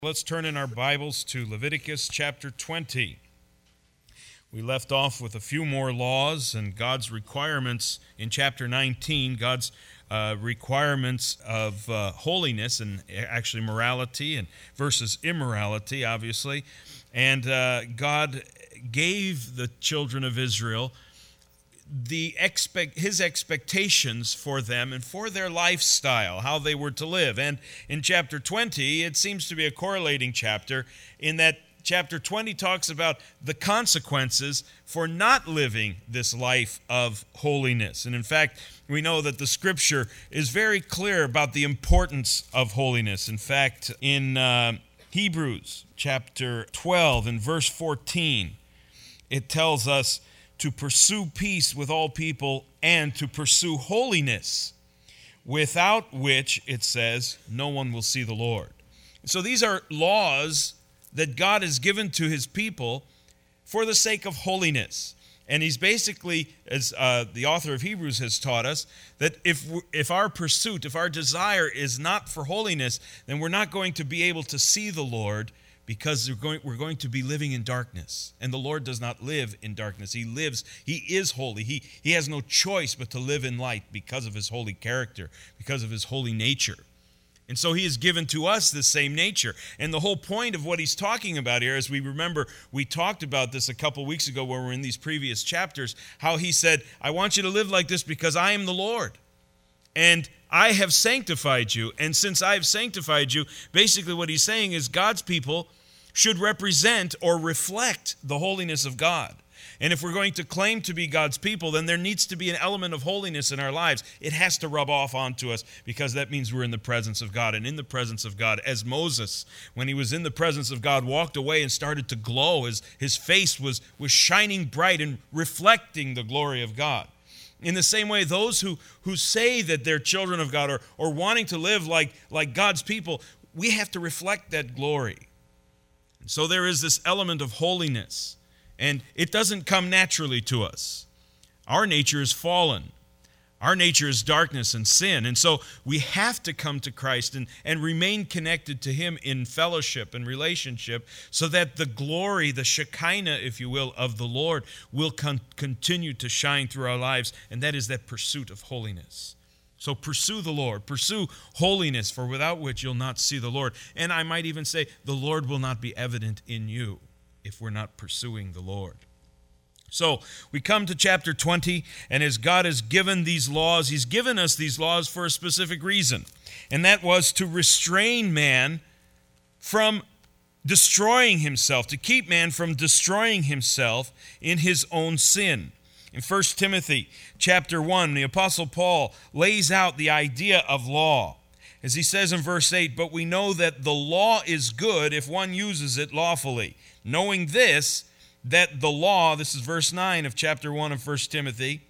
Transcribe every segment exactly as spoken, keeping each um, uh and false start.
Let's turn in our Bibles to Leviticus chapter twenty. We left off with a few more laws and God's requirements in chapter nineteen, God's uh, requirements of uh, holiness and actually morality and versus immorality, obviously. And uh, God gave the children of Israel the expect his expectations for them and for their lifestyle, how they were to live. And in chapter twenty, it seems to be a correlating chapter in that chapter twenty talks about the consequences for not living this life of holiness. And in fact, we know that the scripture is very clear about the importance of holiness. In fact, in uh, Hebrews chapter twelve and verse fourteen, it tells us to pursue peace with all people and to pursue holiness, without which, it says, no one will see the Lord. So these are laws that God has given to his people for the sake of holiness. And he's basically, as uh, the author of Hebrews has taught us, that if if our pursuit, if our desire is not for holiness, then we're not going to be able to see the Lord, because we're going, we're going to be living in darkness. And the Lord does not live in darkness. He lives, he is holy. He, he has no choice but to live in light because of his holy character, because of his holy nature. And so he has given to us this same nature. And the whole point of what he's talking about here, as we remember, we talked about this a couple weeks ago when we were in these previous chapters, how he said, I want you to live like this because I am the Lord. And I have sanctified you. And since I have sanctified you, basically what he's saying is God's people should represent or reflect the holiness of God. And if we're going to claim to be God's people, then there needs to be an element of holiness in our lives. It has to rub off onto us, because that means we're in the presence of God. And in the presence of God, as Moses, when he was in the presence of God, walked away and started to glow, his, his face was, was shining bright and reflecting the glory of God. In the same way, those who, who say that they're children of God or, or wanting to live like, like God's people, we have to reflect that glory. So there is this element of holiness, and it doesn't come naturally to us. Our nature is fallen. Our nature is darkness and sin, and so we have to come to Christ and, and remain connected to him in fellowship and relationship, so that the glory, the Shekinah, if you will, of the Lord will con- continue to shine through our lives, and that is that pursuit of holiness. So pursue the Lord, pursue holiness, for without which you'll not see the Lord. And I might even say the Lord will not be evident in you if we're not pursuing the Lord. So we come to chapter twenty, and as God has given these laws, he's given us these laws for a specific reason. And that was to restrain man from destroying himself, to keep man from destroying himself in his own sin. In First Timothy chapter one, the Apostle Paul lays out the idea of law. As he says in verse eight, but we know that the law is good if one uses it lawfully. Knowing this, that the law, this is verse nine of chapter one of First Timothy,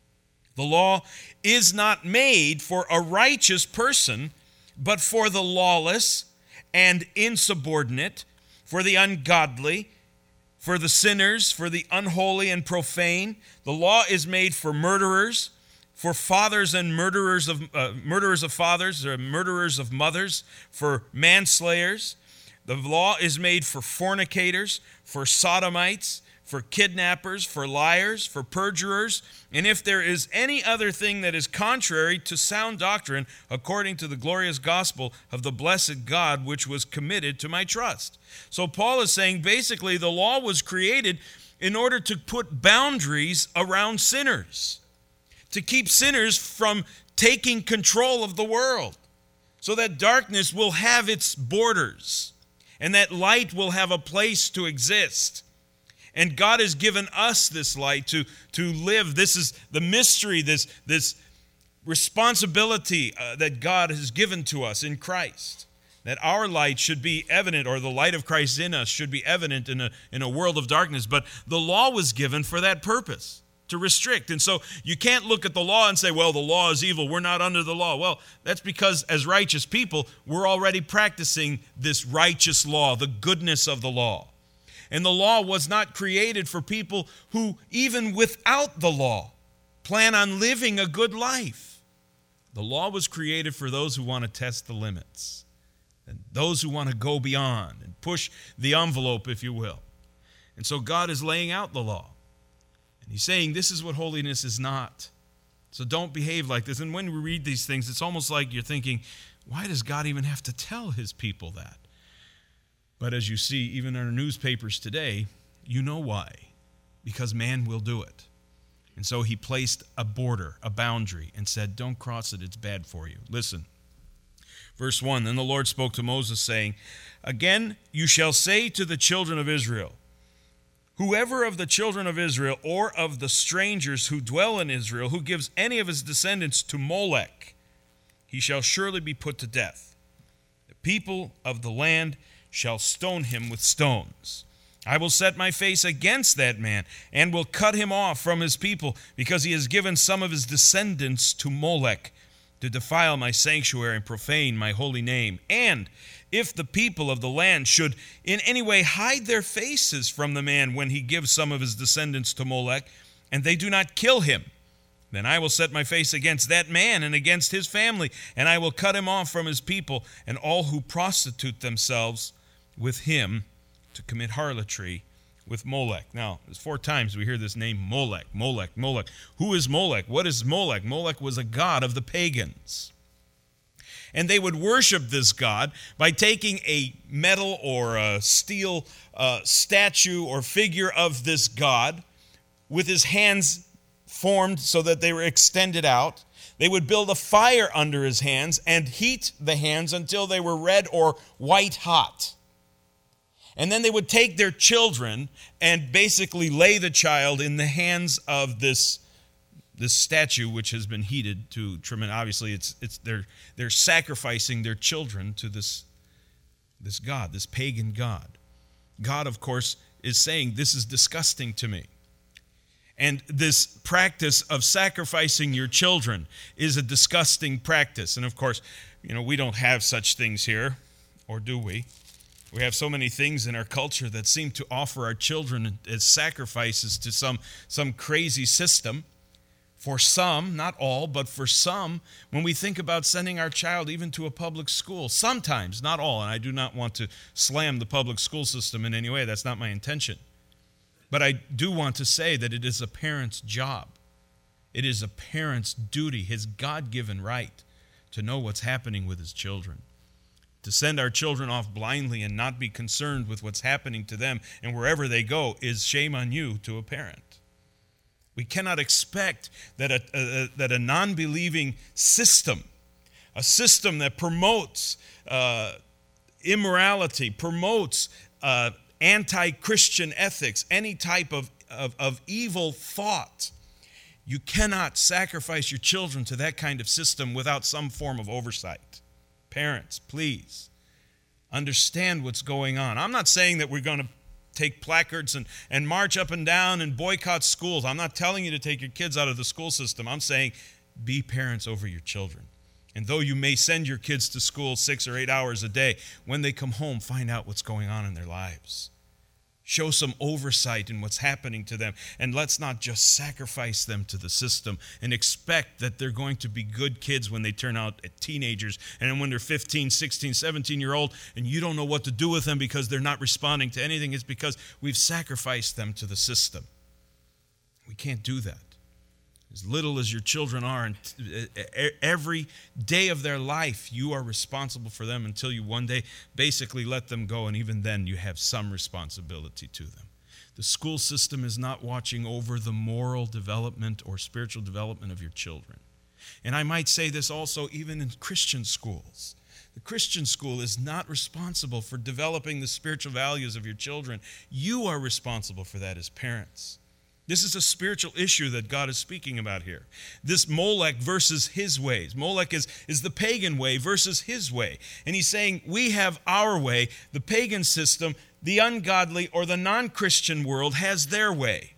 the law is not made for a righteous person, but for the lawless and insubordinate, for the ungodly, for the sinners, for the unholy and profane. The law is made for murderers, for fathers and murderers of uh, murderers of fathers, or murderers of mothers, for manslayers. The law is made for fornicators, for sodomites, for kidnappers, for liars, for perjurers, and if there is any other thing that is contrary to sound doctrine, according to the glorious gospel of the blessed God, which was committed to my trust. So Paul is saying basically the law was created in order to put boundaries around sinners, to keep sinners from taking control of the world, so that darkness will have its borders and that light will have a place to exist. And God has given us this light to, to live. This is the mystery, this, this responsibility uh, that God has given to us in Christ. That our light should be evident, or the light of Christ in us should be evident in a, in a world of darkness. But the law was given for that purpose, to restrict. And so you can't look at the law and say, well, the law is evil, we're not under the law. Well, that's because as righteous people, we're already practicing this righteous law, the goodness of the law. And the law was not created for people who, even without the law, plan on living a good life. The law was created for those who want to test the limits. and those who want to go beyond and push the envelope, if you will. And so God is laying out the law. And he's saying this is what holiness is not. So don't behave like this. And when we read these things, it's almost like you're thinking, why does God even have to tell his people that? But as you see, even in our newspapers today, you know why. Because man will do it. And so he placed a border, a boundary, and said, don't cross it, it's bad for you. Listen. Verse one, then the Lord spoke to Moses, saying, again you shall say to the children of Israel, whoever of the children of Israel or of the strangers who dwell in Israel, who gives any of his descendants to Molech, he shall surely be put to death. The people of the land shall stone him with stones. I will set my face against that man, and will cut him off from his people, because he has given some of his descendants to Molech, to defile my sanctuary and profane my holy name. And if the people of the land should in any way hide their faces from the man when he gives some of his descendants to Molech, and they do not kill him, then I will set my face against that man and against his family, and I will cut him off from his people, and all who prostitute themselves with him to commit harlotry with Molech. Now, there's four times we hear this name Molech, Molech, Molech. Who is Molech? What is Molech? Molech was a god of the pagans. And they would worship this god by taking a metal or a steel uh, statue or figure of this god with his hands formed so that they were extended out. They would build a fire under his hands and heat the hands until they were red or white hot. And then they would take their children and basically lay the child in the hands of this, this statue, which has been heated to tremendous. Obviously, it's it's they're they're sacrificing their children to this, this god, this pagan god. God, of course, is saying, this is disgusting to me. And this practice of sacrificing your children is a disgusting practice. And of course, you know, we don't have such things here, or do we? We have so many things in our culture that seem to offer our children as sacrifices to some, some crazy system. For some, not all, but for some, when we think about sending our child even to a public school, sometimes, not all, and I do not want to slam the public school system in any way, that's not my intention. But I do want to say that it is a parent's job. It is a parent's duty, his God-given right, to know what's happening with his children. To send our children off blindly and not be concerned with what's happening to them and wherever they go is shame on you to a parent. We cannot expect that a, a, that a non-believing system, a system that promotes uh, immorality, promotes uh, anti-Christian ethics, any type of, of, of evil thought, you cannot sacrifice your children to that kind of system without some form of oversight. Parents, please, understand what's going on. I'm not saying that we're going to take placards and, and march up and down and boycott schools. I'm not telling you to take your kids out of the school system. I'm saying be parents over your children. And though you may send your kids to school six or eight hours a day, when they come home, find out what's going on in their lives. Show some oversight in what's happening to them. And let's not just sacrifice them to the system and expect that they're going to be good kids when they turn out teenagers. And then when they're fifteen, sixteen, seventeen year old and you don't know what to do with them because they're not responding to anything, it's because we've sacrificed them to the system. We can't do that. As little as your children are, and every day of their life, you are responsible for them until you one day basically let them go, and even then you have some responsibility to them. The school system is not watching over the moral development or spiritual development of your children. And I might say this also even in Christian schools. The Christian school is not responsible for developing the spiritual values of your children. You are responsible for that as parents. This is a spiritual issue that God is speaking about here. This Molech versus his ways. Molech is, is the pagan way versus his way. And he's saying we have our way. The pagan system, the ungodly or the non-Christian world has their way.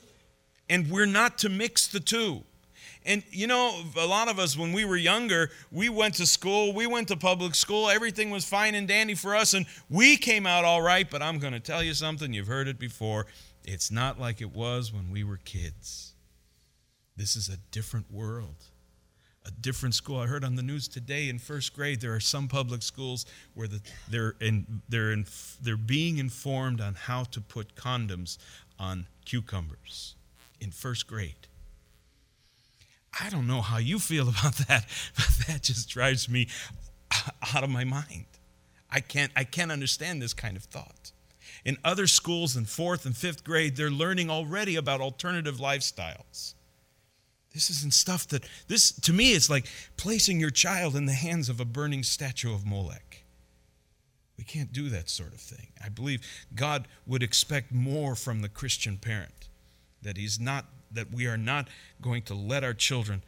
And we're not to mix the two. And, you know, a lot of us, when we were younger, we went to school, we went to public school, everything was fine and dandy for us, and we came out all right. But I'm going to tell you something, you've heard it before. It's not like it was when we were kids. This is a different world, a different school. I heard on the news today in first grade there are some public schools where the, they're in, they're in, they're being informed on how to put condoms on cucumbers in first grade. I don't know how you feel about that, but that just drives me out of my mind. I can't I can't understand this kind of thought. In other schools in fourth and fifth grade, they're learning already about alternative lifestyles. This isn't stuff that, this to me it's like placing your child in the hands of a burning statue of Molech. We can't do that sort of thing. I believe God would expect more from the Christian parent, that he's not, that we are not going to let our children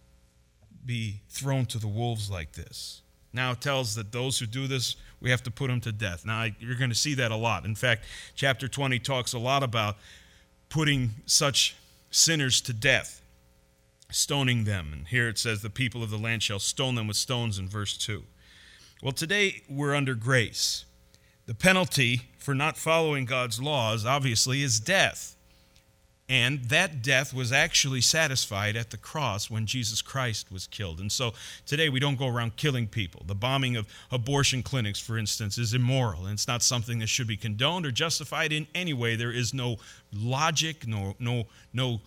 be thrown to the wolves like this. Now it tells that those who do this, we have to put them to death. Now you're going to see that a lot. In fact, chapter twenty talks a lot about putting such sinners to death, stoning them. And here it says, the people of the land shall stone them with stones in verse two. Well, today we're under grace. The penalty for not following God's laws, obviously, is death. And that death was actually satisfied at the cross when Jesus Christ was killed. And so today we don't go around killing people. The bombing of abortion clinics, for instance, is immoral. And it's not something that should be condoned or justified in any way. There is no logic, no, no, no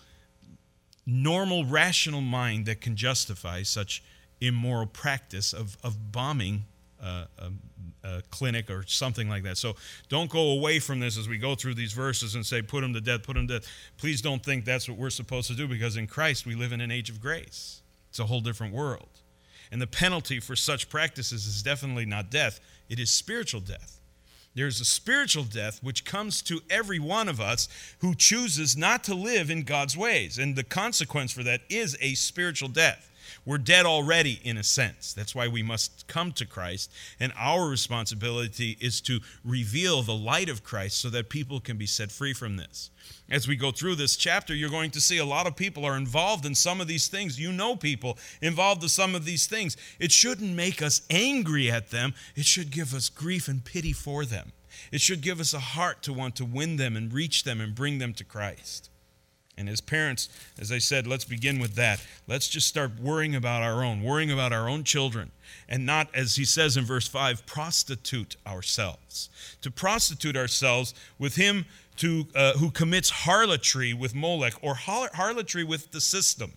normal, rational mind that can justify such immoral practice of, of bombing uh, a, a clinic or something like that. So don't go away from this as we go through these verses and say, put them to death, put them to death. Please don't think that's what we're supposed to do, because in Christ we live in an age of grace. It's a whole different world. And the penalty for such practices is definitely not death. It is spiritual death. There's a spiritual death which comes to every one of us who chooses not to live in God's ways. And the consequence for that is a spiritual death. We're dead already in a sense. That's why we must come to Christ. And our responsibility is to reveal the light of Christ so that people can be set free from this. As we go through this chapter, you're going to see a lot of people are involved in some of these things. You know people involved in some of these things. It shouldn't make us angry at them. It should give us grief and pity for them. It should give us a heart to want to win them and reach them and bring them to Christ. And as parents, as I said, let's begin with that. Let's just start worrying about our own, worrying about our own children, and not, as he says in verse five, prostitute ourselves. To prostitute ourselves with him to, uh, who commits harlotry with Molech, or har- harlotry with the system,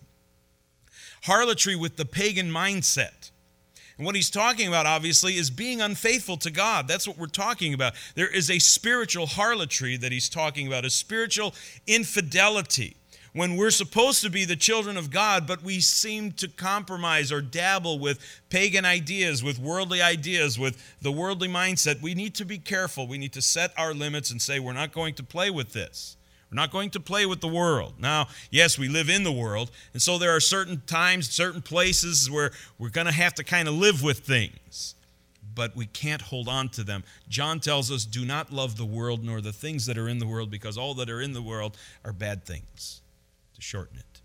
harlotry with the pagan mindset. And what he's talking about, obviously, is being unfaithful to God. That's what we're talking about. There is a spiritual harlotry that he's talking about, a spiritual infidelity. When we're supposed to be the children of God, but we seem to compromise or dabble with pagan ideas, with worldly ideas, with the worldly mindset, we need to be careful. We need to set our limits and say, we're not going to play with this. We're not going to play with the world. Now, yes, we live in the world, and so there are certain times, certain places where we're going to have to kind of live with things, but we can't hold on to them. John tells us, do not love the world nor the things that are in the world, because all that are in the world are bad things, to shorten it.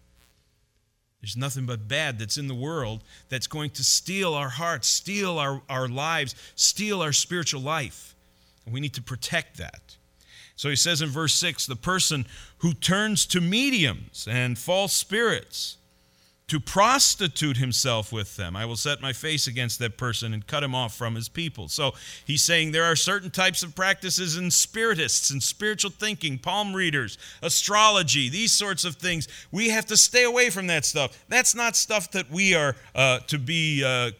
There's nothing but bad that's in the world that's going to steal our hearts, steal our, our lives, steal our spiritual life, and we need to protect that. So he says in verse six, the person who turns to mediums and false spirits to prostitute himself with them, I will set my face against that person and cut him off from his people. So he's saying there are certain types of practices in spiritists and spiritual thinking, palm readers, astrology, these sorts of things. We have to stay away from that stuff. That's not stuff that we are uh, to be uh,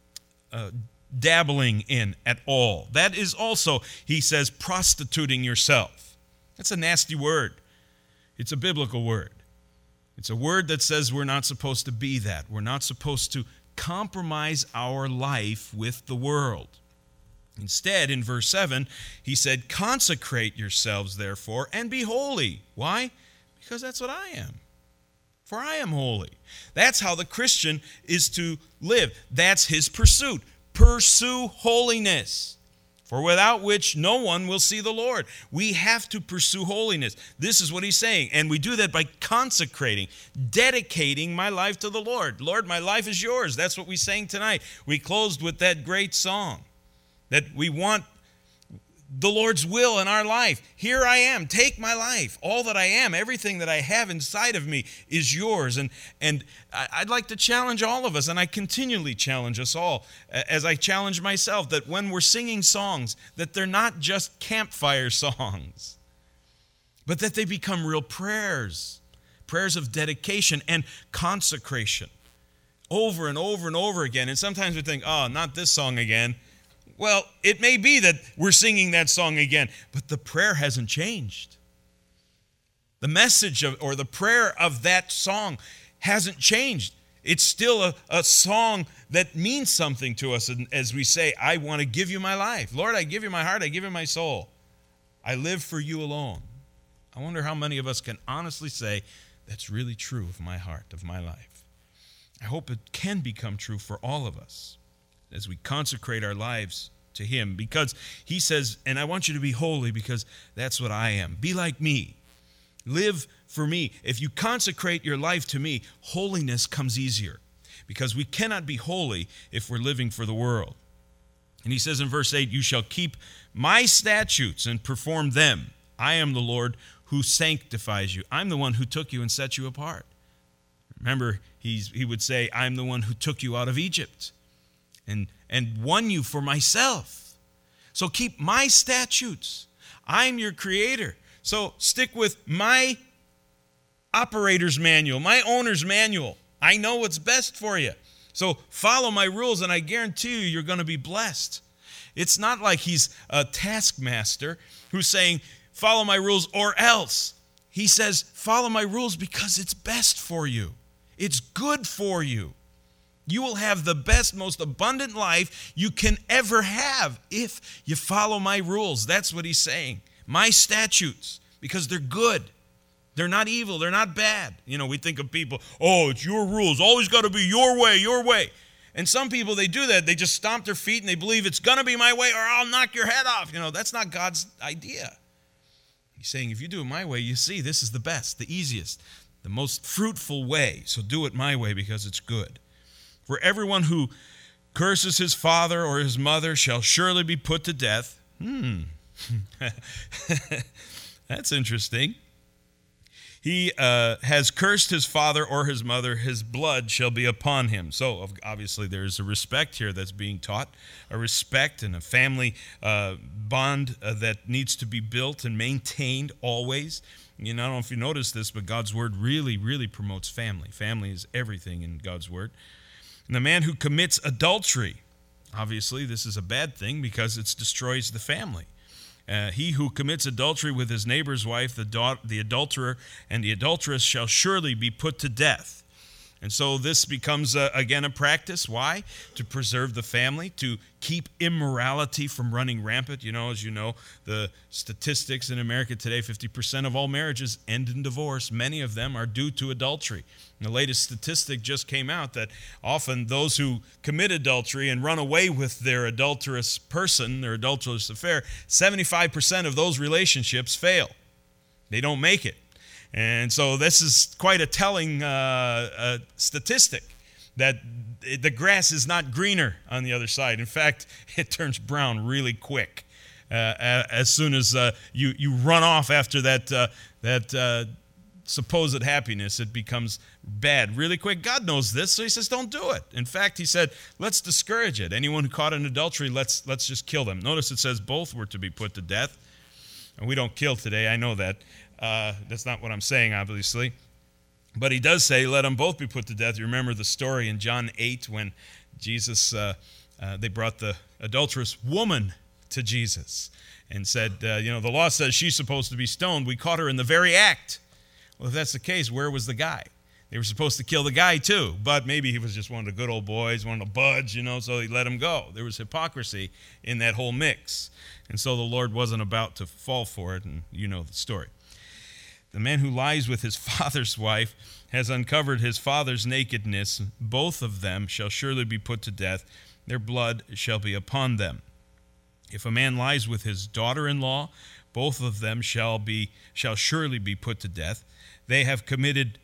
uh, dabbling in at all. That is also, he says, prostituting yourself. That's a nasty word. It's a biblical word. It's a word that says we're not supposed to be that. We're not supposed to compromise our life with the world. Instead, in verse seven, he said, consecrate yourselves, therefore, and be holy. Why? Because that's what I am. For I am holy. That's how the Christian is to live. That's his pursuit. Pursue holiness, for without which no one will see the Lord. We have to pursue holiness. This is what he's saying. And we do that by consecrating, dedicating my life to the Lord. Lord, my life is yours. That's what we sang tonight. We closed with that great song, that we want the Lord's will in our life. Here I am. Take my life. All that I am, everything that I have inside of me is yours. And and I'd like to challenge all of us, and I continually challenge us all, as I challenge myself, that when we're singing songs, that they're not just campfire songs, but that they become real prayers, prayers of dedication and consecration, over and over and over again. And sometimes we think, oh, not this song again. Well, it may be that we're singing that song again, but the prayer hasn't changed. The message of, or the prayer of that song hasn't changed. It's still a, a song that means something to us as we say, I want to give you my life. Lord, I give you my heart, I give you my soul. I live for you alone. I wonder how many of us can honestly say, that's really true of my heart, of my life. I hope it can become true for all of us as we consecrate our lives to him, because he says, and I want you to be holy because that's what I am. Be like me. Live for me. If you consecrate your life to me, holiness comes easier, because we cannot be holy if we're living for the world. And he says in verse eight, you shall keep my statutes and perform them. I am the Lord who sanctifies you. I'm the one who took you and set you apart. Remember, he's, he would say, I'm the one who took you out of Egypt and, and won you for myself. So keep my statutes. I'm your creator. So stick with my operator's manual, my owner's manual. I know what's best for you. So follow my rules, and I guarantee you, you're going to be blessed. It's not like he's a taskmaster who's saying, follow my rules or else. He says, follow my rules because it's best for you. It's good for you. You will have the best, most abundant life you can ever have if you follow my rules. That's what he's saying. My statutes, because they're good. They're not evil. They're not bad. You know, we think of people, oh, it's your rules. Always got to be your way, your way. And some people, they do that. They just stomp their feet and they believe it's going to be my way or I'll knock your head off. You know, that's not God's idea. He's saying, if you do it my way, you see, this is the best, the easiest, the most fruitful way. So do it my way because it's good. For everyone who curses his father or his mother shall surely be put to death. Hmm. That's interesting. He uh, has cursed his father or his mother, his blood shall be upon him. So obviously there's a respect here that's being taught, a respect and a family uh, bond uh, that needs to be built and maintained always. You know, I don't know if you notice this, but God's word really, really promotes family. Family is everything in God's word. And the man who commits adultery, obviously this is a bad thing because it destroys the family. Uh, he who commits adultery with his neighbor's wife, the, da- the adulterer and the adulteress shall surely be put to death. And so this becomes, uh, again, a practice. Why? To preserve the family, to keep immorality from running rampant. You know, as you know, the statistics in America today, fifty percent of all marriages end in divorce. Many of them are due to adultery. And the latest statistic just came out that often those who commit adultery and run away with their adulterous person, their adulterous affair, seventy-five percent of those relationships fail. They don't make it. And so this is quite a telling uh, uh, statistic, that the grass is not greener on the other side. In fact, it turns brown really quick uh, as soon as uh, you, you run off after that, uh, that uh, supposed happiness. It becomes bad really quick. God knows this, so he says, don't do it. In fact, he said, let's discourage it. Anyone who caught in adultery, let's, let's just kill them. Notice it says both were to be put to death. And we don't kill today, I know that. Uh, that's not what I'm saying, obviously. But he does say, let them both be put to death. You remember the story in John eight when Jesus, uh, uh, they brought the adulterous woman to Jesus and said, uh, you know, the law says she's supposed to be stoned. We caught her in the very act. Well, if that's the case, where was the guy? They were supposed to kill the guy too, but maybe he was just one of the good old boys, one of the buds, you know, so he let him go. There was hypocrisy in that whole mix. And so the Lord wasn't about to fall for it, and you know the story. The man who lies with his father's wife has uncovered his father's nakedness. Both of them shall surely be put to death. Their blood shall be upon them. If a man lies with his daughter-in-law, both of them shall be shall surely be put to death. They have committed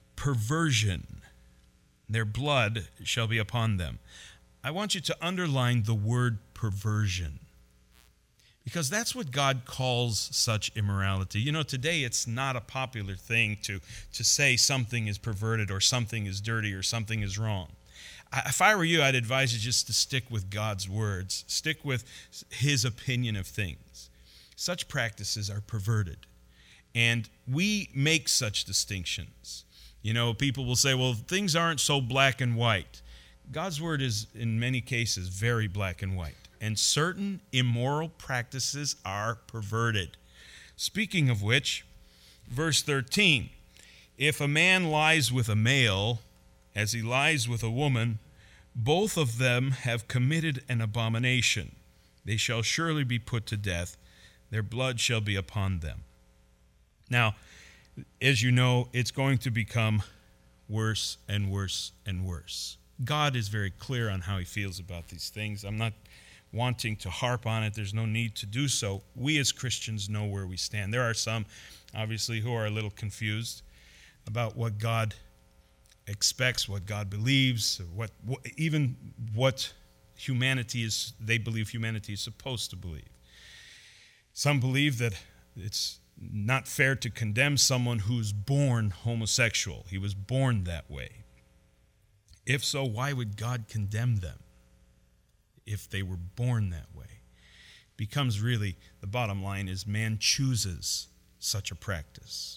perversion. Their blood shall be upon them. I want you to underline the word perversion. Because that's what God calls such immorality. You know, today it's not a popular thing to, to say something is perverted or something is dirty or something is wrong. I, if I were you, I'd advise you just to stick with God's words. Stick with his opinion of things. Such practices are perverted. And we make such distinctions. You know, people will say, well, things aren't so black and white. God's word is, in many cases, very black and white. And certain immoral practices are perverted. Speaking of which, verse thirteen, if a man lies with a male, as he lies with a woman, both of them have committed an abomination. They shall surely be put to death. Their blood shall be upon them. Now, as you know, it's going to become worse and worse and worse. God is very clear on how he feels about these things. I'm not wanting to harp on it. There's no need to do so. We as Christians know where we stand. There are some, obviously, who are a little confused about what God expects, what God believes, what, what even what humanity is, they believe humanity is supposed to believe. Some believe that it's not fair to condemn someone who's born homosexual. He was born that way. If so, why would God condemn them if they were born that way? Becomes really, the bottom line is man chooses such a practice.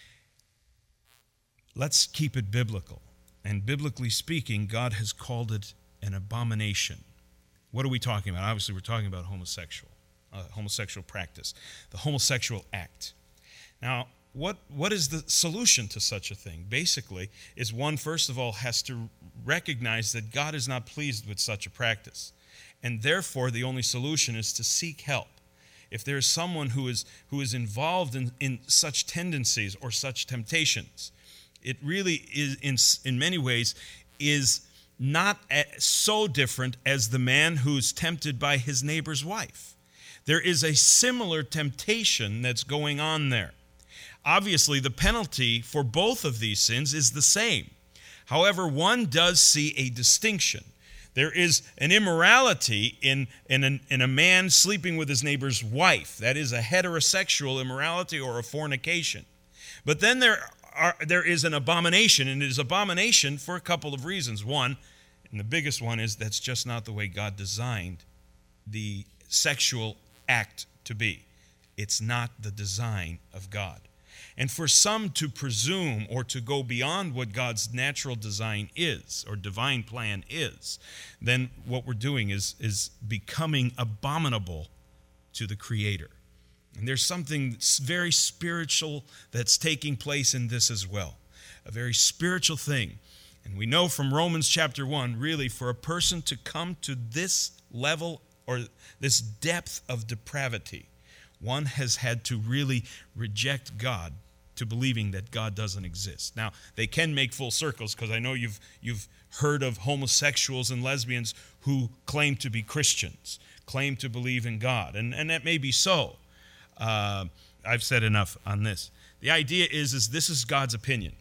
Let's keep it biblical. And biblically speaking, God has called it an abomination. What are we talking about? Obviously, we're talking about homosexual, uh, homosexual practice, the homosexual act. Now, what what is the solution to such a thing? Basically, is one, first of all, has to recognize that God is not pleased with such a practice. And therefore, the only solution is to seek help. If there is someone who is who is involved in, in such tendencies or such temptations, it really is, in, in many ways, is not so different as the man who's tempted by his neighbor's wife. There is a similar temptation that's going on there. Obviously, the penalty for both of these sins is the same. However, one does see a distinction. There is an immorality in, in, an, in a man sleeping with his neighbor's wife. That is a heterosexual immorality or a fornication. But then there are, there is an abomination, and it is abomination for a couple of reasons. One, and the biggest one, is that's just not the way God designed the sexual act to be. It's not the design of God. And for some to presume or to go beyond what God's natural design is or divine plan is, then what we're doing is, is becoming abominable to the Creator. And there's something very spiritual that's taking place in this as well, a very spiritual thing. And we know from Romans chapter one, really, for a person to come to this level or this depth of depravity, one has had to really reject God to believing that God doesn't exist. Now, they can make full circles, because I know you've you've heard of homosexuals and lesbians who claim to be Christians, claim to believe in God, and, and that may be so. Uh, I've said enough on this. The idea is, is this is God's opinion.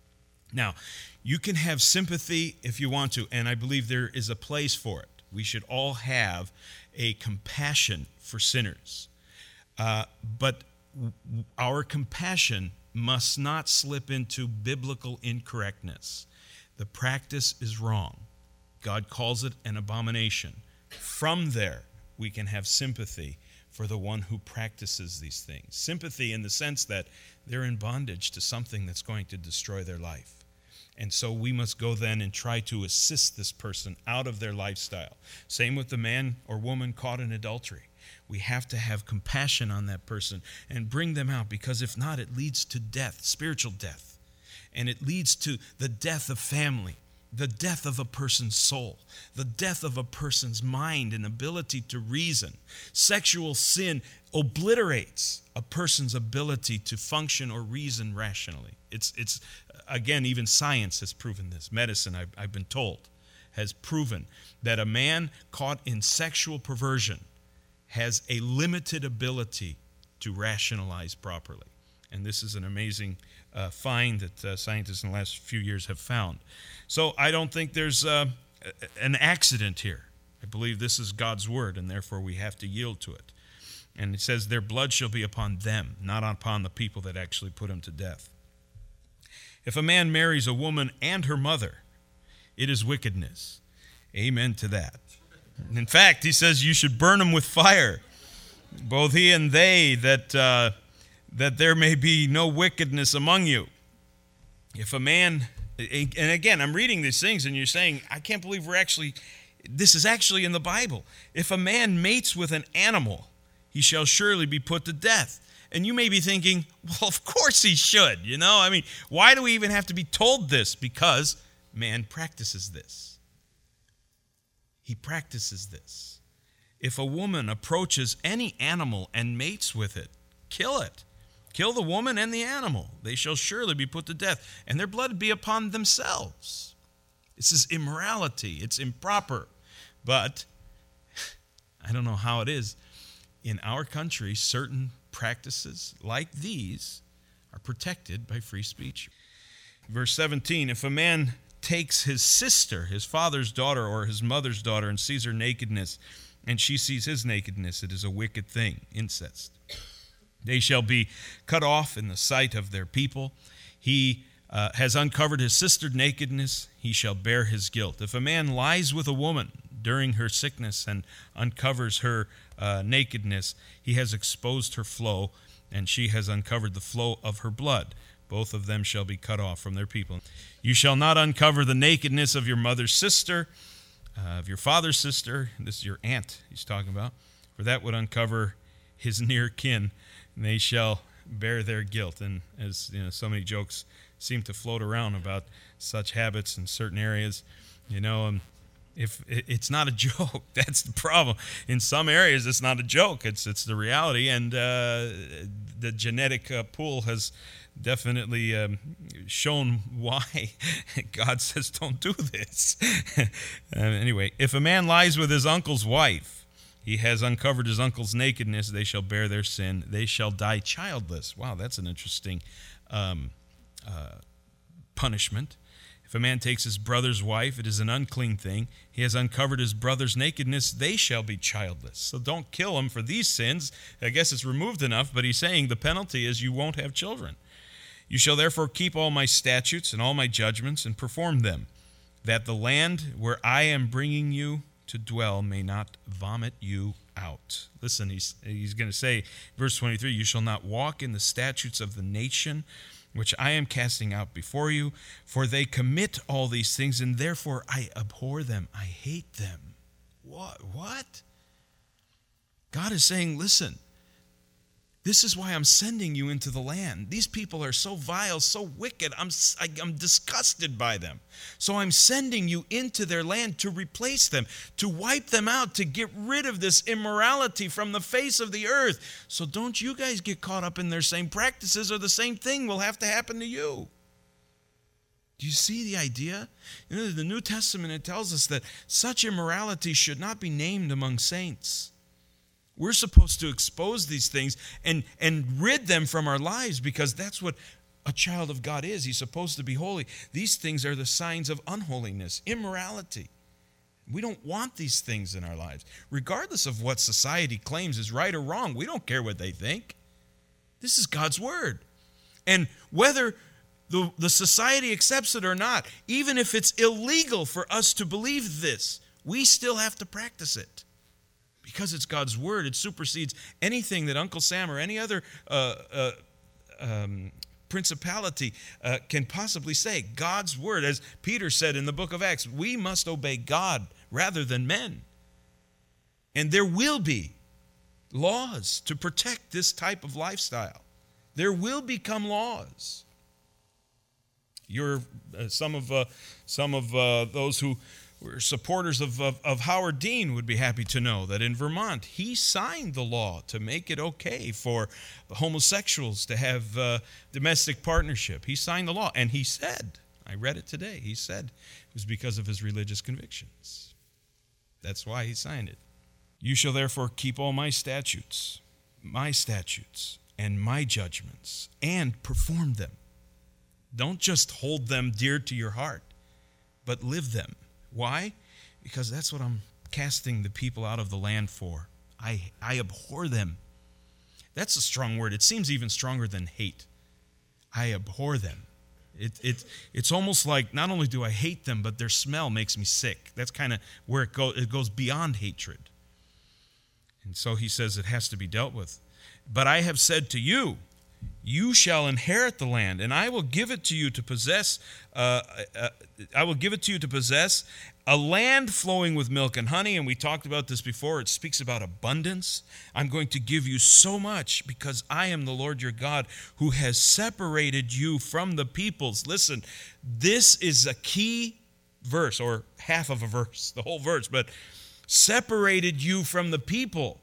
Now, you can have sympathy if you want to, and I believe there is a place for it. We should all have a compassion for sinners. Uh, but our compassion must not slip into biblical incorrectness. The practice is wrong. God calls it an abomination. From there, we can have sympathy for the one who practices these things. Sympathy in the sense that they're in bondage to something that's going to destroy their life. And so we must go then and try to assist this person out of their lifestyle. Same with the man or woman caught in adultery. We have to have compassion on that person and bring them out, because if not, it leads to death, spiritual death. And it leads to the death of family, the death of a person's soul, the death of a person's mind and ability to reason. Sexual sin obliterates a person's ability to function or reason rationally. It's, it's again, even science has proven this. Medicine, I've, I've been told, has proven that a man caught in sexual perversion has a limited ability to rationalize properly. And this is an amazing uh, find that uh, scientists in the last few years have found. So I don't think there's uh, an accident here. I believe this is God's word, and therefore we have to yield to it. And it says their blood shall be upon them, not upon the people that actually put him to death. If a man marries a woman and her mother, it is wickedness. Amen to that. In fact, he says you should burn them with fire, both he and they, that uh, that there may be no wickedness among you. If a man, and again, I'm reading these things and you're saying, I can't believe we're actually, this is actually in the Bible. If a man mates with an animal, he shall surely be put to death. And you may be thinking, well, of course he should, you know? I mean, why do we even have to be told this? Because man practices this. He practices this. If a woman approaches any animal and mates with it, kill it. Kill the woman and the animal. They shall surely be put to death, and their blood be upon themselves. This is immorality. It's improper. But I don't know how it is. In our country, certain practices like these are protected by free speech. Verse seventeen, if a man takes his sister, his father's daughter or his mother's daughter, and sees her nakedness, and she sees his nakedness, it is a wicked thing, incest. They shall be cut off in the sight of their people. He uh, has uncovered his sister's nakedness, he shall bear his guilt. If a man lies with a woman during her sickness and uncovers her uh, nakedness, he has exposed her flow, and she has uncovered the flow of her blood. Both of them shall be cut off from their people. You shall not uncover the nakedness of your mother's sister, uh, of your father's sister. This is your aunt he's talking about, for that would uncover his near kin, and they shall bear their guilt. And as you know, so many jokes seem to float around about such habits in certain areas, you know, um, if it's not a joke, that's the problem. In some areas, it's not a joke; it's it's the reality, and uh, the genetic uh, pool has definitely um, shown why God says don't do this. uh, anyway, if a man lies with his uncle's wife, he has uncovered his uncle's nakedness. They shall bear their sin. They shall die childless. Wow, that's an interesting um, uh, punishment. If a man takes his brother's wife, it is an unclean thing. He has uncovered his brother's nakedness. They shall be childless. So don't kill him for these sins. I guess it's removed enough, but he's saying the penalty is you won't have children. You shall therefore keep all my statutes and all my judgments and perform them, that the land where I am bringing you to dwell may not vomit you out. Listen, he's, he's going to say, verse twenty-three, you shall not walk in the statutes of the nation which I am casting out before you, for they commit all these things, and therefore I abhor them. I hate them. What? What? God is saying, listen, this is why I'm sending you into the land. These people are so vile, so wicked. I'm, I'm disgusted by them. So I'm sending you into their land to replace them, to wipe them out, to get rid of this immorality from the face of the earth. So don't you guys get caught up in their same practices, or the same thing will have to happen to you. Do you see the idea? You know, the New Testament, it tells us that such immorality should not be named among saints. We're supposed to expose these things and, and rid them from our lives, because that's what a child of God is. He's supposed to be holy. These things are the signs of unholiness, immorality. We don't want these things in our lives. Regardless of what society claims is right or wrong, we don't care what they think. This is God's word. And whether the, the society accepts it or not, even if it's illegal for us to believe this, we still have to practice it. Because it's God's word, it supersedes anything that Uncle Sam or any other uh, uh, um, principality uh, can possibly say. God's word, as Peter said in the book of Acts, we must obey God rather than men. And there will be laws to protect this type of lifestyle. There will become laws. You're uh, some of uh, some of uh, those who were supporters of, of, of Howard Dean would be happy to know that in Vermont, he signed the law to make it okay for homosexuals to have uh, domestic partnership. He signed the law, and he said, I read it today, he said it was because of his religious convictions. That's why he signed it. You shall therefore keep all my statutes, my statutes, and my judgments, and perform them. Don't just hold them dear to your heart, but live them. Why? Because that's what I'm casting the people out of the land for. I, I abhor them. That's a strong word. It seems even stronger than hate. I abhor them. It, it, it's almost like not only do I hate them, but their smell makes me sick. That's kind of where it, go, it goes beyond hatred. And so he says it has to be dealt with. But I have said to you, you shall inherit the land, and I will give it to you to possess. Uh, uh, I will give it to you to possess a land flowing with milk and honey. And we talked about this before. It speaks about abundance. I'm going to give you so much because I am the Lord your God who has separated you from the peoples. Listen, this is a key verse, or half of a verse, the whole verse, but separated you from the people.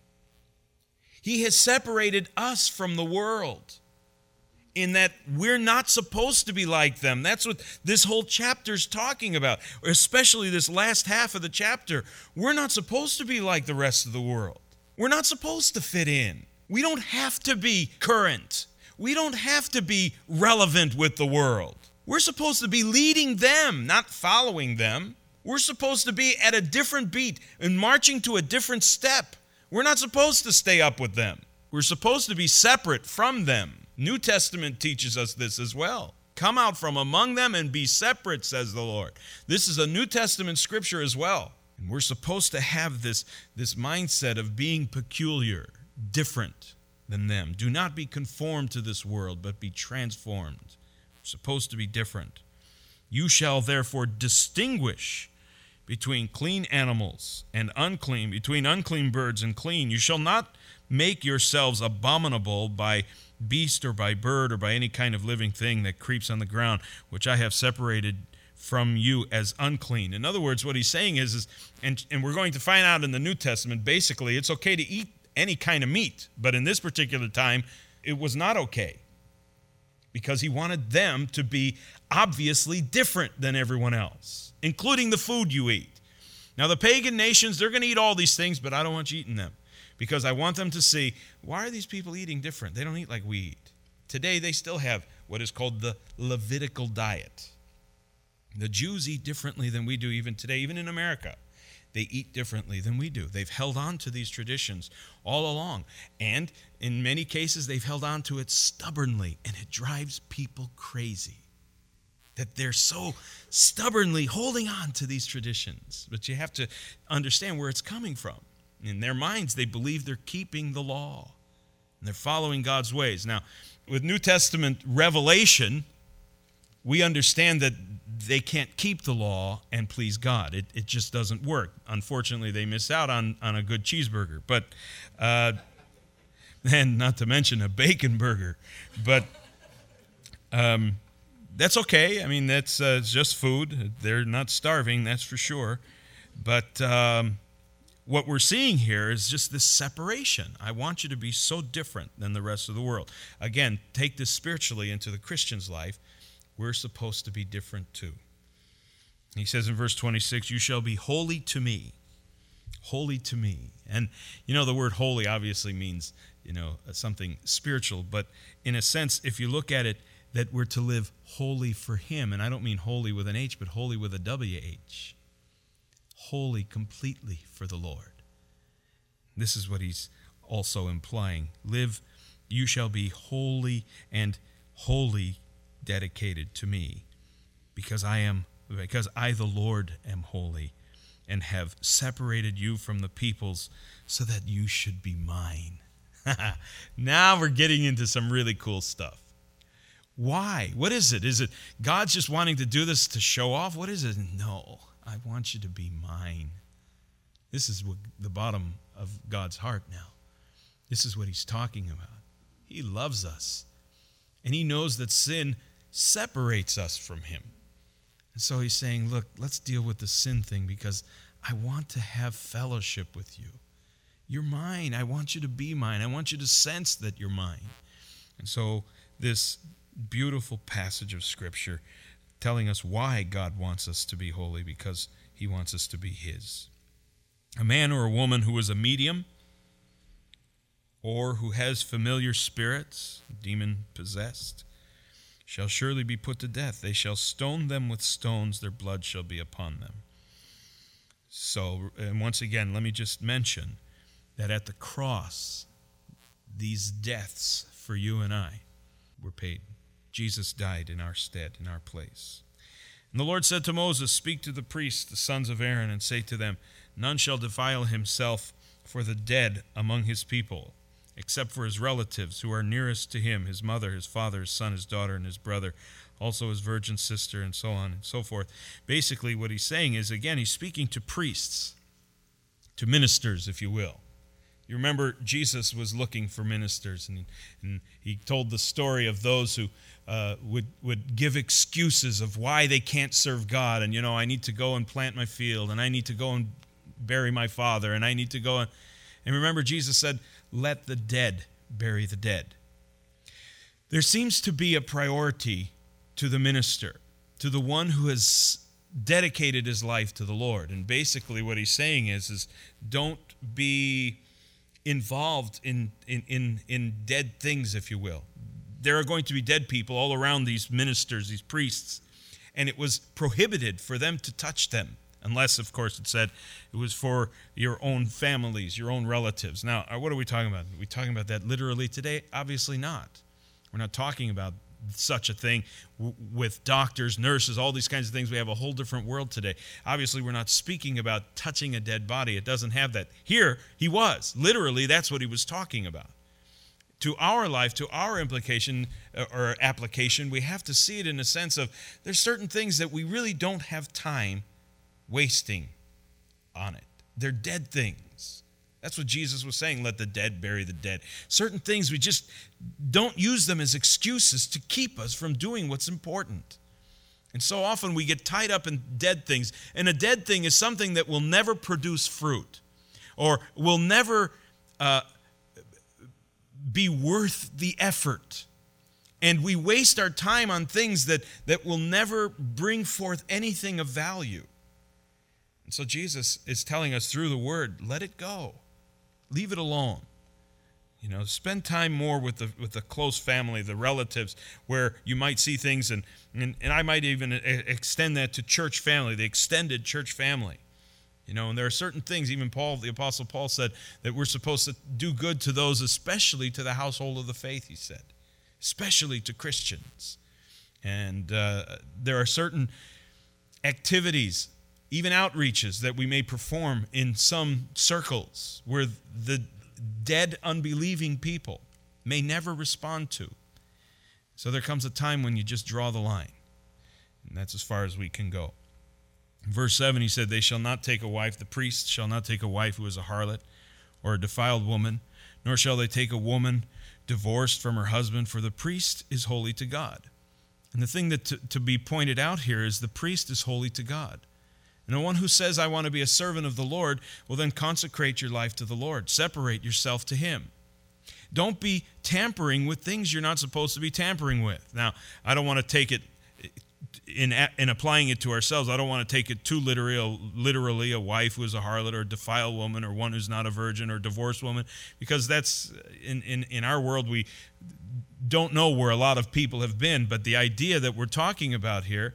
He has separated us from the world in that we're not supposed to be like them. That's what this whole chapter is talking about, especially this last half of the chapter. We're not supposed to be like the rest of the world. We're not supposed to fit in. We don't have to be current. We don't have to be relevant with the world. We're supposed to be leading them, not following them. We're supposed to be at a different beat and marching to a different step. We're not supposed to stay up with them. We're supposed to be separate from them. New Testament teaches us this as well. Come out from among them and be separate, says the Lord. This is a New Testament scripture as well. And we're supposed to have this, this mindset of being peculiar, different than them. Do not be conformed to this world, but be transformed. We're supposed to be different. You shall therefore distinguish between clean animals and unclean, between unclean birds and clean. You shall not make yourselves abominable by beast or by bird or by any kind of living thing that creeps on the ground, which I have separated from you as unclean. In other words, what he's saying is, is and, and we're going to find out in the New Testament, basically, it's okay to eat any kind of meat. But in this particular time, it was not okay, because he wanted them to be obviously different than everyone else, including the food you eat. Now, the pagan nations, they're going to eat all these things, but I don't want you eating them, because I want them to see, why are these people eating different? They don't eat like we eat. Today, they still have what is called the Levitical diet. The Jews eat differently than we do even today, even in America. They eat differently than we do. They've held on to these traditions all along. And in many cases, they've held on to it stubbornly, and it drives people crazy that they're so stubbornly holding on to these traditions. But you have to understand where it's coming from. In their minds, they believe they're keeping the law, and they're following God's ways. Now, with New Testament revelation, we understand that they can't keep the law and please God. It, it just doesn't work. Unfortunately, they miss out on, on a good cheeseburger. But, uh, and not to mention a bacon burger. But um, that's okay. I mean, that's uh, just food. They're not starving, that's for sure. But um, what we're seeing here is just this separation. I want you to be so different than the rest of the world. Again, take this spiritually into the Christian's life. We're supposed to be different too. He says in verse twenty-six, you shall be holy to me. Holy to me. And, you know, the word holy obviously means, you know, something spiritual. But in a sense, if you look at it, that we're to live holy for him. And I don't mean holy with an H, but holy with a W H. Holy completely for the Lord. This is what he's also implying. Live, you shall be holy and holy dedicated to me, because I am, because I, the Lord, am holy, and have separated you from the peoples so that you should be mine. Now we're getting into some really cool stuff. Why? What is it? Is it God's just wanting to do this to show off? What is it? No, I want you to be mine. This is what the bottom of God's heart now. This is what he's talking about. He loves us, and he knows that sin separates us from him. And so he's saying, look, let's deal with the sin thing, because I want to have fellowship with you. You're mine. I want you to be mine. I want you to sense that you're mine. And so this beautiful passage of Scripture telling us why God wants us to be holy, because he wants us to be his. A man or a woman who is a medium, or who has familiar spirits, demon-possessed, shall surely be put to death. They shall stone them with stones, their blood shall be upon them. So, and once again, let me just mention that at the cross, these deaths for you and I were paid. Jesus died in our stead, in our place. And the Lord said to Moses, speak to the priests, the sons of Aaron, and say to them, none shall defile himself for the dead among his people, except for his relatives who are nearest to him, his mother, his father, his son, his daughter, and his brother, also his virgin sister, and so on and so forth. Basically, what he's saying is, again, he's speaking to priests, to ministers, if you will. You remember Jesus was looking for ministers, and, and he told the story of those who uh, would, would give excuses of why they can't serve God. And, you know, I need to go and plant my field, and I need to go and bury my father, and I need to go and... And remember, Jesus said, let the dead bury the dead. There seems to be a priority to the minister, to the one who has dedicated his life to the Lord. And basically what he's saying is, is don't be involved in, in, in, in dead things, if you will. There are going to be dead people all around these ministers, these priests, and it was prohibited for them to touch them, unless, of course, it said it was for your own families, your own relatives. Now, what are we talking about? Are we talking about that literally today? Obviously not. We're not talking about such a thing with doctors, nurses, all these kinds of things. We have a whole different world today. Obviously, we're not speaking about touching a dead body. It doesn't have that. Here, he was. Literally, that's what he was talking about. To our life, to our implication or application, we have to see it in the sense of there's certain things that we really don't have time wasting on it. They're dead things. That's what Jesus was saying, let the dead bury the dead. Certain things, we just don't use them as excuses to keep us from doing what's important. And so often we get tied up in dead things. And a dead thing is something that will never produce fruit or will never uh, be worth the effort. And we waste our time on things that, that will never bring forth anything of value. And so Jesus is telling us through the word, let it go. Leave it alone. You know, spend time more with the with the close family, the relatives, where you might see things, and, and, and I might even extend that to church family, the extended church family. You know, and there are certain things, even Paul, the Apostle Paul said, that we're supposed to do good to those, especially to the household of the faith, he said, especially to Christians. And uh, there are certain activities, even outreaches that we may perform in some circles where the dead, unbelieving people may never respond to. So there comes a time when you just draw the line. And that's as far as we can go. In verse seven, he said, they shall not take a wife, the priest shall not take a wife who is a harlot or a defiled woman, nor shall they take a woman divorced from her husband, for the priest is holy to God. And the thing that to, to be pointed out here is the priest is holy to God. And the one who says, I want to be a servant of the Lord, will then consecrate your life to the Lord. Separate yourself to him. Don't be tampering with things you're not supposed to be tampering with. Now, I don't want to take it, in, in applying it to ourselves, I don't want to take it too literally, literally a wife who is a harlot or a defiled woman or one who's not a virgin or a divorced woman, because that's, in, in, in our world, we don't know where a lot of people have been. But the idea that we're talking about here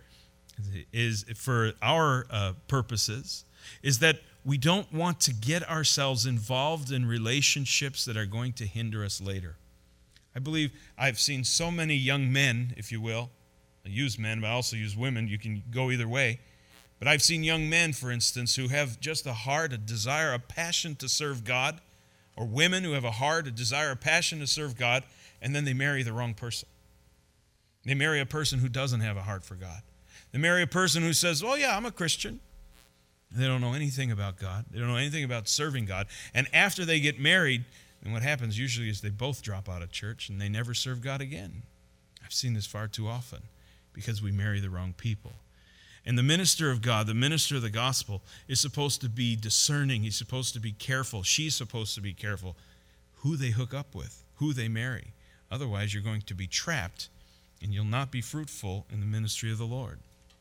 is, for our uh, purposes, is that we don't want to get ourselves involved in relationships that are going to hinder us later. I believe I've seen so many young men, if you will, I use men, but I also use women. You can go either way. But I've seen young men, for instance, who have just a heart, a desire, a passion to serve God, or women who have a heart, a desire, a passion to serve God, and then they marry the wrong person. They marry a person who doesn't have a heart for God. They marry a person who says, oh yeah, I'm a Christian. They don't know anything about God. They don't know anything about serving God. And after they get married, and what happens usually is they both drop out of church and they never serve God again. I've seen this far too often because we marry the wrong people. And the minister of God, the minister of the gospel, is supposed to be discerning. He's supposed to be careful. She's supposed to be careful who they hook up with, who they marry. Otherwise, you're going to be trapped and you'll not be fruitful in the ministry of the Lord.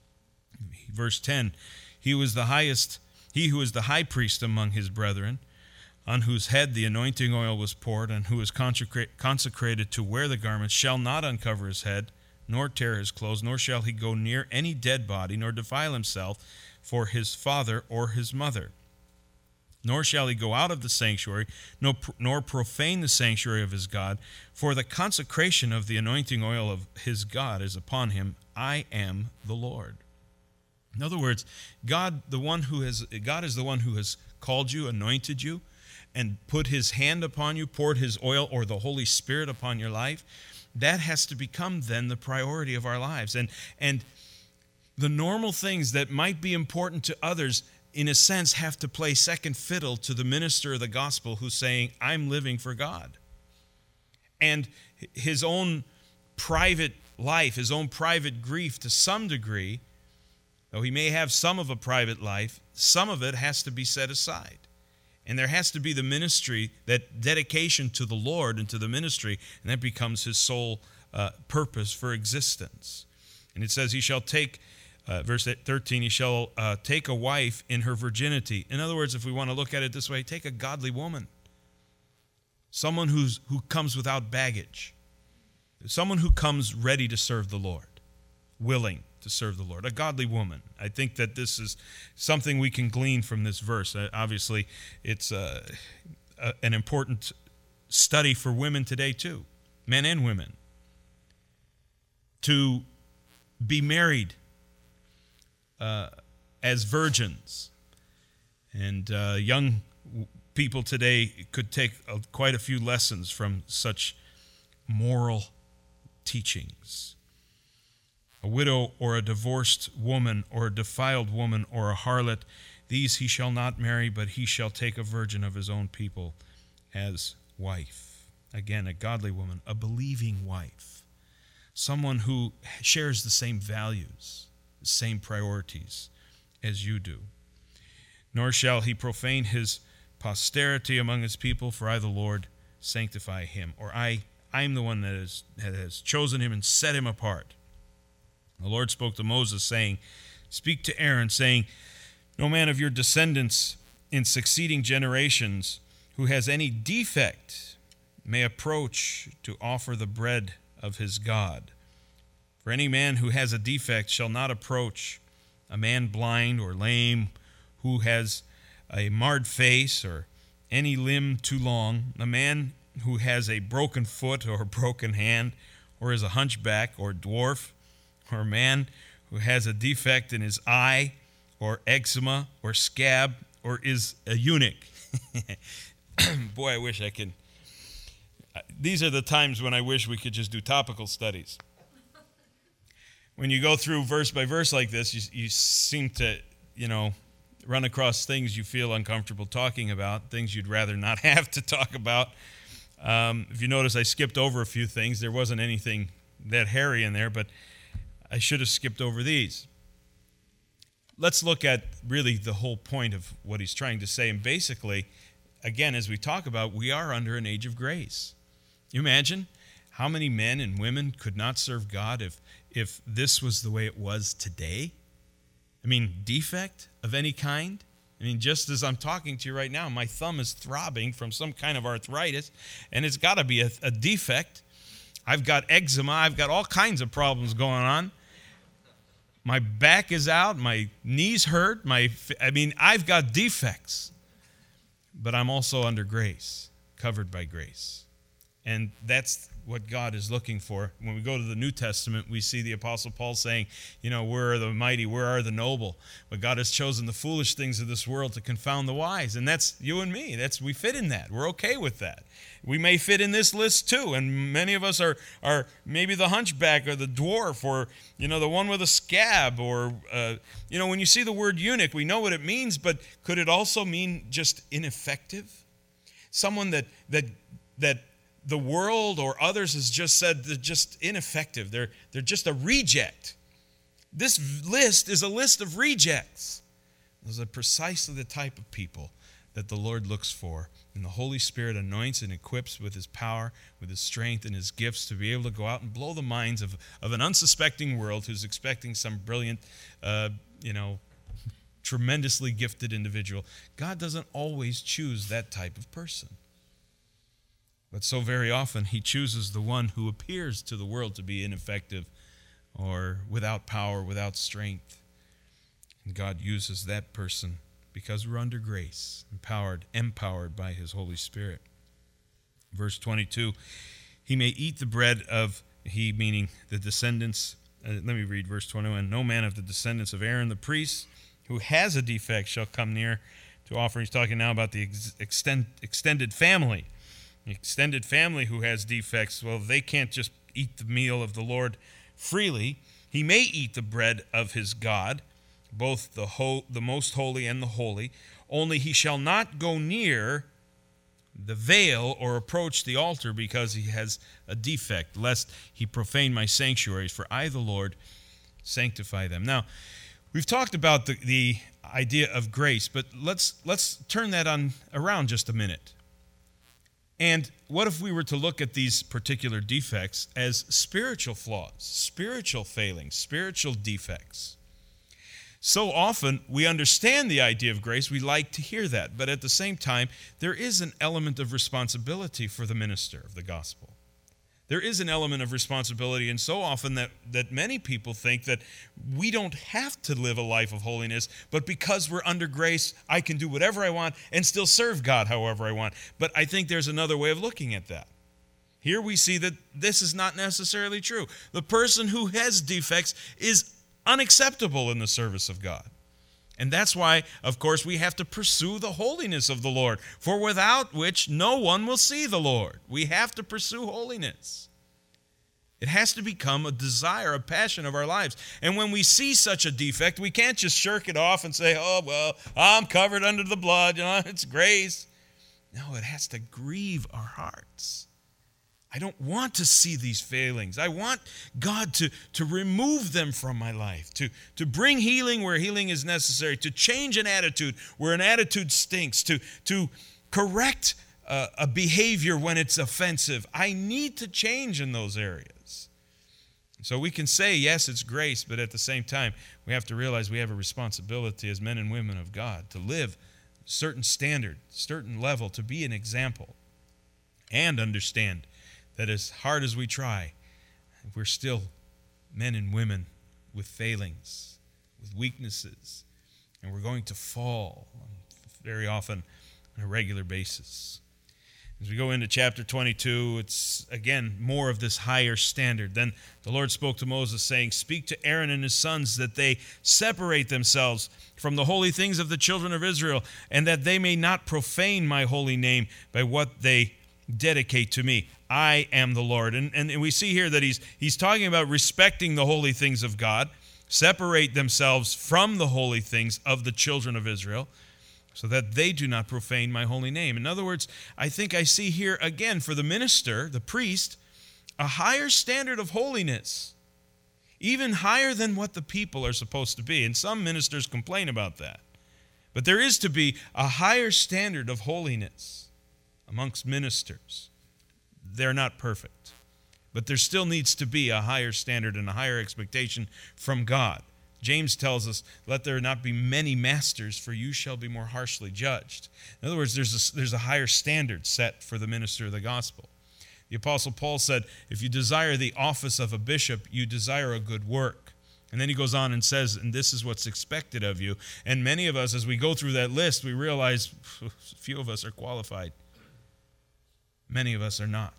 Verse ten, he was the highest, he who is the high priest among his brethren, on whose head the anointing oil was poured, and who is consecrated to wear the garments, shall not uncover his head, nor tear his clothes, nor shall he go near any dead body, nor defile himself for his father or his mother. nor shall he go out of the sanctuary, nor, nor profane the sanctuary of his God, for the consecration of the anointing oil of his God is upon him. I am the Lord. In other words, God, the one who has, God is the one who has called you, anointed you, and put his hand upon you, poured his oil or the Holy Spirit upon your life. That has to become then the priority of our lives. And, and the normal things that might be important to others, in a sense, have to play second fiddle to the minister of the gospel who's saying, I'm living for God. And his own private life, his own private grief to some degree, though he may have some of a private life, some of it has to be set aside. And there has to be the ministry, that dedication to the Lord and to the ministry, and that becomes his sole uh, purpose for existence. And it says, he shall take, uh, verse thirteen, he shall uh, take a wife in her virginity. In other words, if we want to look at it this way, take a godly woman. Someone who's who comes without baggage. Someone who comes ready to serve the Lord, willing to serve the Lord, a godly woman. I think that this is something we can glean from this verse. Uh, obviously, it's uh, a, an important study for women today too, men and women, to be married uh, as virgins. And uh, young people today could take a, quite a few lessons from such moral teachings. A widow or a divorced woman or a defiled woman or a harlot, these he shall not marry, but he shall take a virgin of his own people as wife. Again, a godly woman, a believing wife, someone who shares the same values, the same priorities as you do. Nor shall he profane his posterity among his people, for I, the Lord, sanctify him. Or I, I am the one that, is, that has chosen him and set him apart. The Lord spoke to Moses, saying, speak to Aaron, saying, no man of your descendants in succeeding generations who has any defect may approach to offer the bread of his God. For any man who has a defect shall not approach, a man blind or lame, who has a marred face or any limb too long, a man who has a broken foot or a broken hand, or is a hunchback or dwarf, or a man who has a defect in his eye, or eczema, or scab, or is a eunuch. Boy, I wish I could. These are the times when I wish we could just do topical studies. When you go through verse by verse like this, you, you seem to, you know, run across things you feel uncomfortable talking about, things you'd rather not have to talk about. Um, if you notice, I skipped over a few things. There wasn't anything that hairy in there, but I should have skipped over these. Let's look at really the whole point of what he's trying to say. And basically, again, as we talk about, we are under an age of grace. You imagine how many men and women could not serve God if, if this was the way it was today? I mean, defect of any kind? I mean, just as I'm talking to you right now, my thumb is throbbing from some kind of arthritis, and it's got to be a, a defect. I've got eczema. I've got all kinds of problems going on. My back is out. My knees hurt. My, I mean, I've got defects. But I'm also under grace, covered by grace. And that's what God is looking for. When we go to the New Testament, we see the Apostle Paul saying, you know, where are the mighty, where are the noble? But God has chosen the foolish things of this world to confound the wise. And that's you and me. That's we fit in that. We're okay with that. We may fit in this list too. And many of us are, are maybe the hunchback or the dwarf or, you know, the one with a scab or, uh, you know, when you see the word eunuch, we know what it means, but could it also mean just ineffective? Someone that that that the world or others has just said they're just ineffective. They're, they're just a reject. This list is a list of rejects. Those are precisely the type of people that the Lord looks for. And the Holy Spirit anoints and equips with his power, with his strength and his gifts to be able to go out and blow the minds of, of an unsuspecting world who's expecting some brilliant, uh, you know, tremendously gifted individual. God doesn't always choose that type of person. But so very often he chooses the one who appears to the world to be ineffective or without power, without strength. And God uses that person Because we're under grace, empowered, empowered by his Holy Spirit. Verse twenty-two, he may eat the bread of, he meaning the descendants, uh, let me read verse twenty-one, no man of the descendants of Aaron the priest who has a defect shall come near to offer. He's talking now about the ex- extend, extended family. The extended family who has defects, well, they can't just eat the meal of the Lord freely. He may eat the bread of his God, both the ho- the most holy and the holy, only he shall not go near the veil or approach the altar because he has a defect, lest he profane my sanctuaries, for I, the Lord, sanctify them. Now, we've talked about the, the idea of grace, but let's let's turn that on around just a minute. And what if we were to look at these particular defects as spiritual flaws, spiritual failings, spiritual defects? So often we understand the idea of grace, we like to hear that, but at the same time, there is an element of responsibility for the minister of the gospel. There is an element of responsibility, and so often that, that many people think that we don't have to live a life of holiness, but because we're under grace, I can do whatever I want and still serve God however I want. But I think there's another way of looking at that. Here we see that this is not necessarily true. The person who has defects is unacceptable in the service of God. And that's why, of course, we have to pursue the holiness of the Lord, for without which no one will see the Lord. We have to pursue holiness. It has to become a desire, a passion of our lives. And when we see such a defect, we can't just shirk it off and say, oh, well, I'm covered under the blood, you know, it's grace. No, it has to grieve our hearts. I don't want to see these failings. I want God to, to remove them from my life, to, to bring healing where healing is necessary, to change an attitude where an attitude stinks, to, to correct a, a behavior when it's offensive. I need to change in those areas. So we can say, yes, it's grace, but at the same time, we have to realize we have a responsibility as men and women of God to live a certain standard, certain level, to be an example, and understand that as hard as we try, we're still men and women with failings, with weaknesses, and we're going to fall very often on a regular basis. As we go into chapter twenty-two, it's again more of this higher standard. Then the Lord spoke to Moses, saying, speak to Aaron and his sons that they separate themselves from the holy things of the children of Israel, and that they may not profane my holy name by what they dedicate to me. I am the Lord. And, and, and we see here that he's, he's talking about respecting the holy things of God, separate themselves from the holy things of the children of Israel, so that they do not profane my holy name. In other words, I think I see here again for the minister, the priest, a higher standard of holiness, even higher than what the people are supposed to be. And some ministers complain about that. But there is to be a higher standard of holiness amongst ministers. They're not perfect, but there still needs to be a higher standard and a higher expectation from God. James tells us, let there not be many masters, for you shall be more harshly judged. In other words, there's a, there's a higher standard set for the minister of the gospel. The Apostle Paul said, if you desire the office of a bishop, you desire a good work. And then he goes on and says, and this is what's expected of you. And many of us, as we go through that list, we realize few of us are qualified. Many of us are not.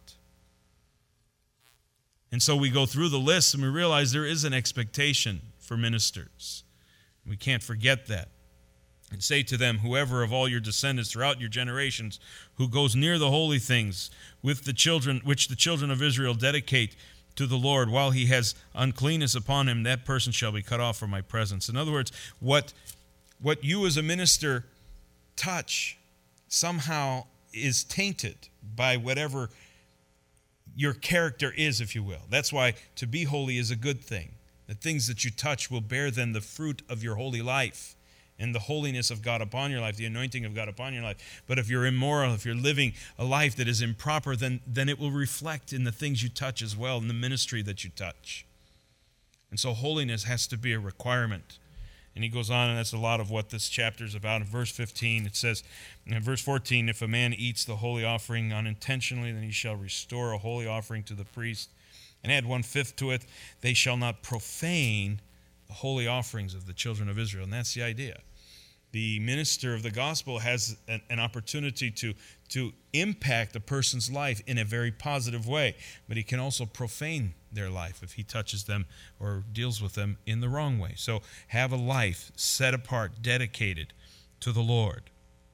And so we go through the list and we realize there is an expectation for ministers. We can't forget that. And say to them, whoever of all your descendants throughout your generations who goes near the holy things with the children, which the children of Israel dedicate to the Lord, while he has uncleanness upon him, that person shall be cut off from my presence. In other words, what, what you as a minister touch somehow is tainted by whatever your character is, if you will. That's why to be holy is a good thing. The things that you touch will bear then the fruit of your holy life and the holiness of God upon your life, the anointing of God upon your life. But if you're immoral, if you're living a life that is improper, then, then it will reflect in the things you touch as well, in the ministry that you touch. And so holiness has to be a requirement. And he goes on, and that's a lot of what this chapter is about. In verse fifteen, it says, in verse fourteen, if a man eats the holy offering unintentionally, then he shall restore a holy offering to the priest and add one-fifth to it. They shall not profane the holy offerings of the children of Israel. And that's the idea. The minister of the gospel has an, an opportunity to, to impact a person's life in a very positive way, but he can also profane their life if he touches them or deals with them in the wrong way. So have a life set apart, dedicated to the Lord.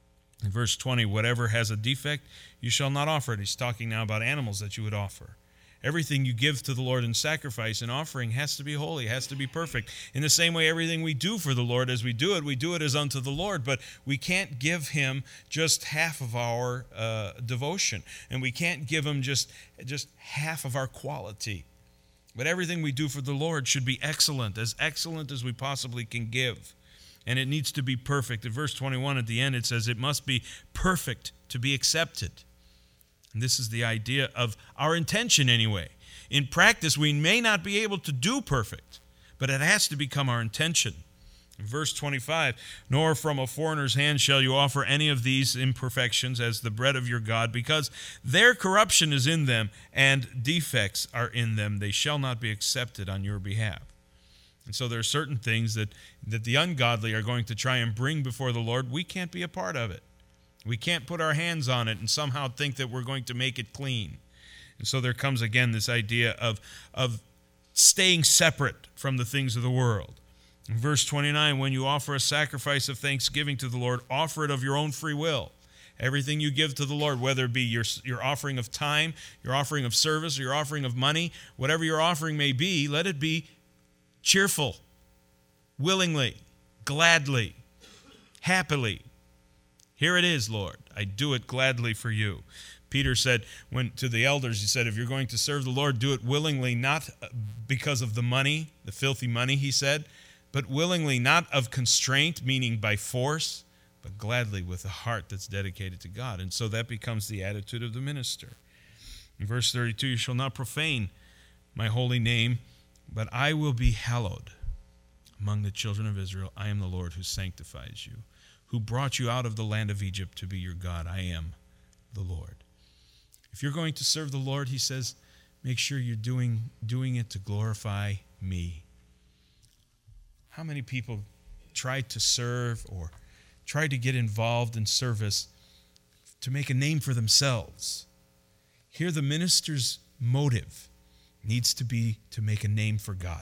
In verse twenty, whatever has a defect, you shall not offer it. He's talking now about animals that you would offer. Everything you give to the Lord in sacrifice and offering has to be holy, has to be perfect. In the same way, everything we do for the Lord, as we do it, we do it as unto the Lord, but we can't give him just half of our uh, devotion, and we can't give him just, just half of our quality. But everything we do for the Lord should be excellent, as excellent as we possibly can give. And it needs to be perfect. In verse twenty-one at the end, it says, it must be perfect to be accepted. And this is the idea of our intention anyway. In practice, we may not be able to do perfect, but it has to become our intention. In verse twenty-five, nor from a foreigner's hand shall you offer any of these imperfections as the bread of your God, because their corruption is in them and defects are in them. They shall not be accepted on your behalf. And so there are certain things that, that the ungodly are going to try and bring before the Lord. We can't be a part of it. We can't put our hands on it and somehow think that we're going to make it clean. And so there comes again this idea of, of staying separate from the things of the world. In verse twenty-nine, when you offer a sacrifice of thanksgiving to the Lord, offer it of your own free will. Everything you give to the Lord, whether it be your, your offering of time, your offering of service, or your offering of money, whatever your offering may be, let it be cheerful, willingly, gladly, happily. Here it is, Lord. I do it gladly for you. Peter said when to the elders, he said, if you're going to serve the Lord, do it willingly, not because of the money, the filthy money, he said, but willingly, not of constraint, meaning by force, but gladly with a heart that's dedicated to God. And so that becomes the attitude of the minister. In verse thirty-two, you shall not profane my holy name, but I will be hallowed among the children of Israel. I am the Lord who sanctifies you, who brought you out of the land of Egypt to be your God. I am the Lord. If you're going to serve the Lord, he says, make sure you're doing, doing it to glorify me. How many people try to serve or try to get involved in service to make a name for themselves? Here the minister's motive needs to be to make a name for God,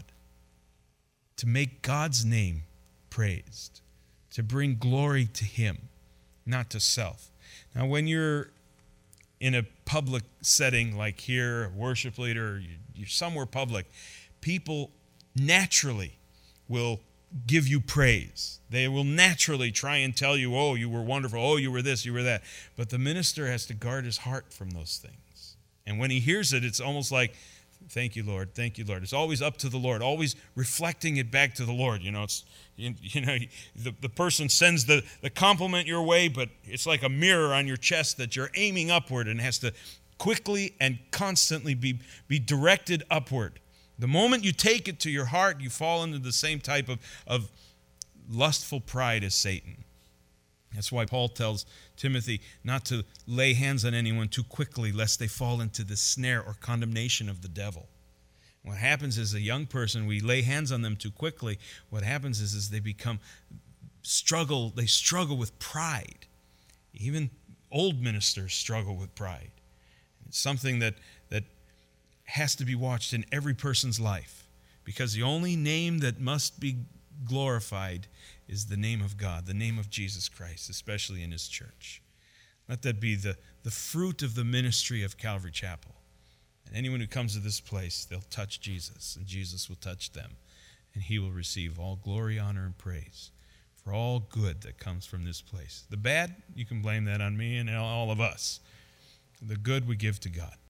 to make God's name praised, to bring glory to him, not to self. Now, when you're in a public setting like here, a worship leader, you're somewhere public, people naturally will give you praise. They will naturally try and tell you, oh, you were wonderful, oh, you were this, you were that. But the minister has to guard his heart from those things. And when he hears it, it's almost like, thank you, Lord. Thank you, Lord. It's always up to the Lord, always reflecting it back to the Lord. You know, it's you, you know the, the person sends the, the compliment your way, but it's like a mirror on your chest that you're aiming upward and has to quickly and constantly be, be directed upward. The moment you take it to your heart, you fall into the same type of, of lustful pride as Satan. That's why Paul tells Timothy not to lay hands on anyone too quickly, lest they fall into the snare or condemnation of the devil. What happens is a young person, we lay hands on them too quickly. What happens is, is they become struggle, they struggle with pride. Even old ministers struggle with pride. It's something that, that has to be watched in every person's life, because the only name that must be glorified is the name of God, the name of Jesus Christ, especially in his church. Let that be the, the fruit of the ministry of Calvary Chapel. And anyone who comes to this place, they'll touch Jesus, and Jesus will touch them, and he will receive all glory, honor, and praise for all good that comes from this place. The bad, you can blame that on me and all of us. The good we give to God.